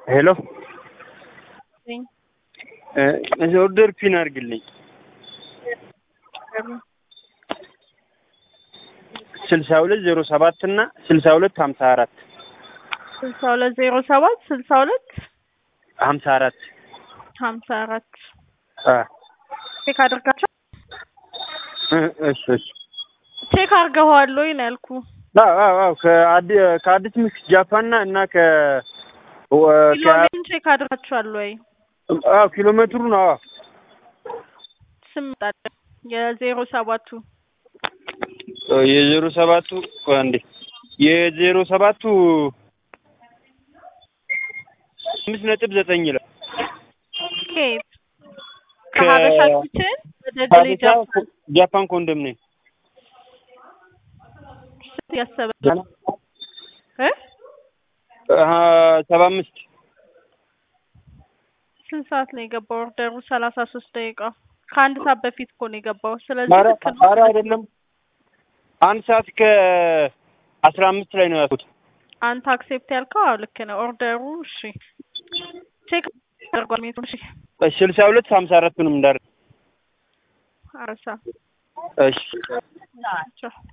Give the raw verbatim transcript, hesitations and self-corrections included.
ሄሎ ነኝ እ ኦርደር ፒን አድርግልኝ ስልሳ ሁለት ዜሮ ሰባት እና ስልሳ ሁለት ሀምሳ አራት ስልሳ ሁለት ዜሮ ሰባት ስልሳ ሁለት ሀምሳ አራት ሀምሳ አራት አ ቼክ አድርጋቸው እ እሺ እሺ ቼክ አድርገዋል ወይ ነው ያልኩህ? አዎ አዎ አዎ ከአዲስ ከአዲስ ሚክስ ጃፓን እና ከ ኪሎሜትሩን ቼክ አድርጋችኋል ወይ? አዎ ኪሎ ሜትሩ ነው። አዎ ስም ጣጣ የዜሮ ሰባቱ የዜሮ ሰባቱ አንዴ የዜሮ ሰባቱ አምስት ነጥብ ዘጠኝ ይላል። ኬት ከሀበሻ ኪችን ወደ ድሬ ጃፓን ጃፓን ኮንዶሚኒየም ያሰበ እ ሰባ አምስት ስንት ሰዓት ነው የገባው? ኦርደሩ ሰላሳ ሶስት ደቂቃ ከአንድ ሰዓት በፊት እኮ ነው የገባው። ስለዚህ ልክ ነው። ኧረ አይደለም አንድ ሰዓት ከአስራ አምስት ላይ ነው ያልኩት። አንተ አክሴፕት ያልከው አዎ ልክ ነው። ኦርደሩ እሺ ቼክ አድርጓል ሜትሩን። እሺ ስልሳ ሁለት ሀምሳ አራት ምንም እንዳር አረሳ እሺ ቻው